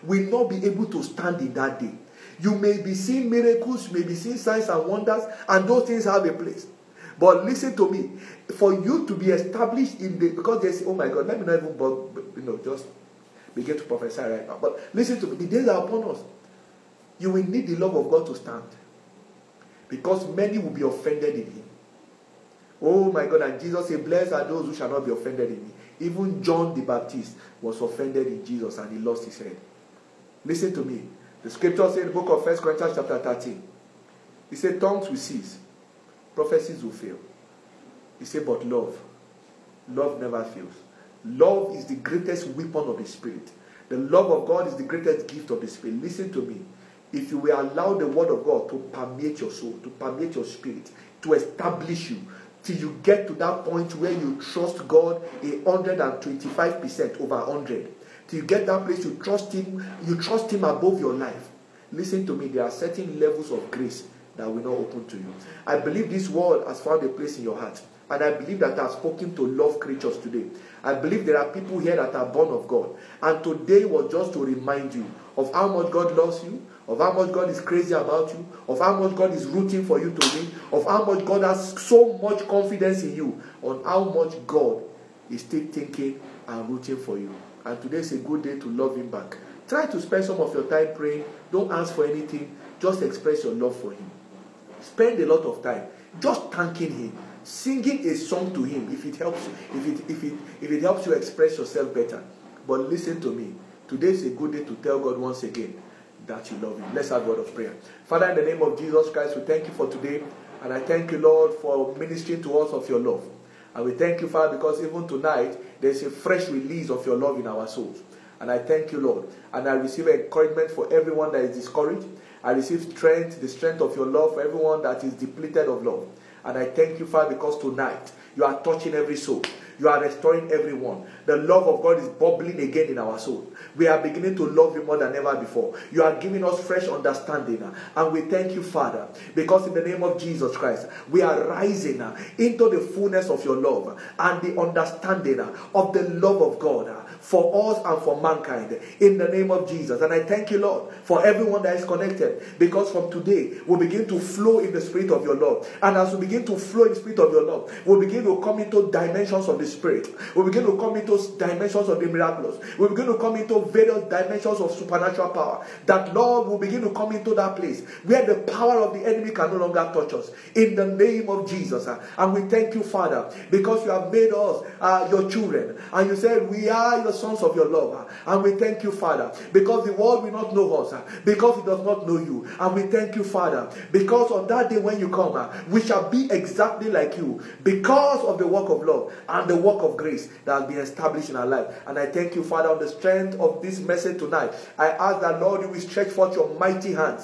will not be able to stand in that day. You may be seeing miracles, you may be seeing signs and wonders, and those things have a place. But listen to me, for you to be established in the, because they say, oh my God, let me not even, just begin to prophesy right now. But listen to me, the days are upon us. You will need the love of God to stand. Because many will be offended in him. Oh my God, and Jesus said, blessed are those who shall not be offended in me. Even John the Baptist was offended in Jesus and he lost his head. Listen to me. The scripture says in the book of 1 Corinthians chapter 13. He said, tongues will cease. Prophecies will fail. He said, but love never fails. Love is the greatest weapon of the Spirit. The love of God is the greatest gift of the Spirit. Listen to me. If you will allow the word of God to permeate your soul, to permeate your spirit, to establish you, till you get to that point where you trust God 125% over 100. Till you get that place, you trust him above your life. Listen to me, there are certain levels of grace that will not open to you. I believe this word has found a place in your heart. And I believe that I've spoken to love creatures today. I believe there are people here that are born of God. And today was just to remind you of how much God loves you, of how much God is crazy about you, of how much God is rooting for you to win, of how much God has so much confidence in you, on how much God is still thinking and rooting for you. And today is a good day to love him back. Try to spend some of your time praying. Don't ask for anything. Just express your love for him. Spend a lot of time just thanking him, singing a song to him if it helps you, if it helps you express yourself better. But listen to me. Today is a good day to tell God once again that you love him. Let's have a word of prayer. Father, in the name of Jesus Christ, we thank you for today. And I thank you, Lord, for ministering to us of your love. And we thank you, Father, because even tonight, there's a fresh release of your love in our souls. And I thank you, Lord. And I receive encouragement for everyone that is discouraged. I receive strength, the strength of your love for everyone that is depleted of love. And I thank you, Father, because tonight, you are touching every soul. You are restoring everyone. The love of God is bubbling again in our soul. We are beginning to love you more than ever before. You are giving us fresh understanding. And we thank you, Father, because in the name of Jesus Christ, we are rising into the fullness of your love and the understanding of the love of God for us and for mankind. In the name of Jesus. And I thank you, Lord, for everyone that is connected. Because from today, we'll begin to flow in the spirit of your love. And as we begin to flow in the spirit of your love, we'll begin to come into dimensions of the Spirit. We begin to come into dimensions of the miraculous. We begin to come into various dimensions of supernatural power. That, Lord, will begin to come into that place where the power of the enemy can no longer touch us. In the name of Jesus. And we thank you, Father, because you have made us your children. And you said we are the sons of your love. And we thank you, Father, because the world will not know us, because it does not know you. And we thank you, Father, because on that day when you come, we shall be exactly like you, because of the work of love and the work of grace that has been established in our life. And I thank you, Father, on the strength of this message tonight. I ask that, Lord, you will stretch forth your mighty hands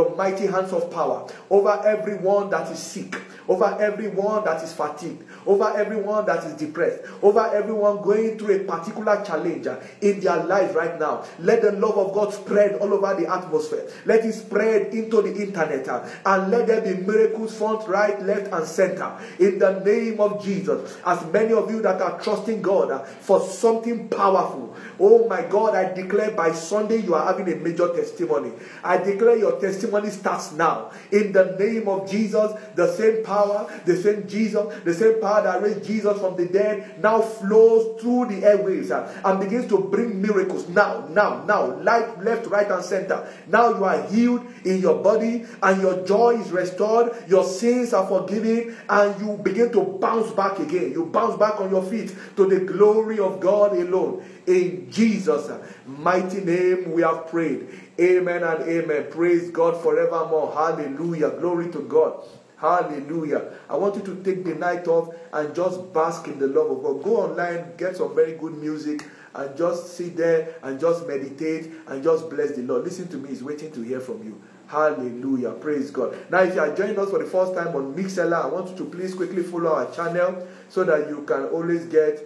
of power over everyone that is sick, over everyone that is fatigued, over everyone that is depressed, over everyone going through a particular challenge in their lives right now. Let the love of God spread all over the atmosphere. Let it spread into the internet, and let there be miracles front, right, left, and center. In the name of Jesus, as many of you that are trusting God for something powerful, oh my God, I declare by Sunday you are having a major testimony. I declare your testimony starts now. In the name of Jesus, the same power, the same Jesus, the same power that raised Jesus from the dead now flows through the airwaves and begins to bring miracles now, life, left, right, and center. Now you are healed in your body and your joy is restored, your sins are forgiven, and you begin to bounce back again. You bounce back on your feet to the glory of God alone. In Jesus' mighty name we have prayed. Amen and amen. Praise God forevermore. Hallelujah. Glory to God. Hallelujah. I want you to take the night off and just bask in the love of God. Go online, get some very good music, and just sit there and just meditate and just bless the Lord. Listen to me. He's waiting to hear from you. Hallelujah. Praise God. Now, if you are joining us for the first time on Mixella, I want you to please quickly follow our channel so that you can always get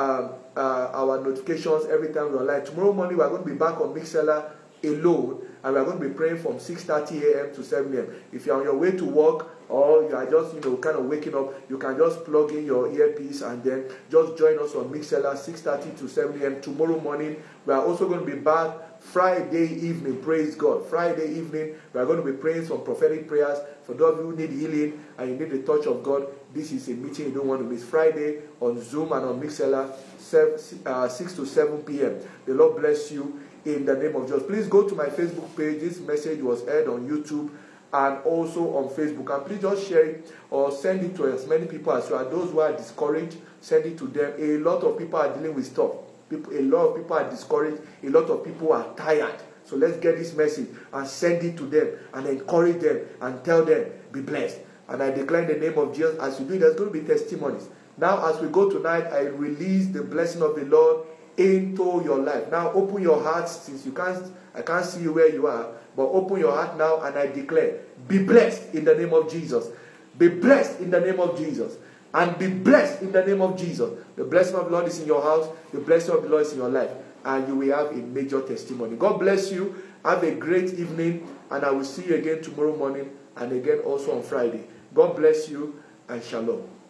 our notifications every time we're online. Tomorrow morning, we're going to be back on Mixella alone, and we're going to be praying from 6:30 a.m. to 7 a.m. If you're on your way to work, or you are just, kind of waking up, you can just plug in your earpiece and then just join us on Mixella 6:30 to 7 a.m. tomorrow morning. We are also going to be back Friday evening, praise God. Friday evening, we are going to be praying some prophetic prayers. For those of you who need healing and you need the touch of God, this is a meeting you don't want to miss. Friday on Zoom and on Mixlr, 6 to 7 p.m. The Lord bless you in the name of Jesus. Please go to my Facebook page. This message was aired on YouTube and also on Facebook. And please just share it or send it to as many people as you are. Those who are discouraged, send it to them. A lot of people are dealing with stuff. A lot of people are discouraged. A lot of people are tired. So let's get this message and send it to them and encourage them and tell them, be blessed. And I declare in the name of Jesus, as you do, there's going to be testimonies. Now, as we go tonight, I release the blessing of the Lord into your life. Now, open your heart, since I can't see you where you are, but open your heart now and I declare, be blessed in the name of Jesus. Be blessed in the name of Jesus. And be blessed in the name of Jesus. The blessing of the Lord is in your house. The blessing of the Lord is in your life. And you will have a major testimony. God bless you. Have a great evening. And I will see you again tomorrow morning. And again also on Friday. God bless you and shalom.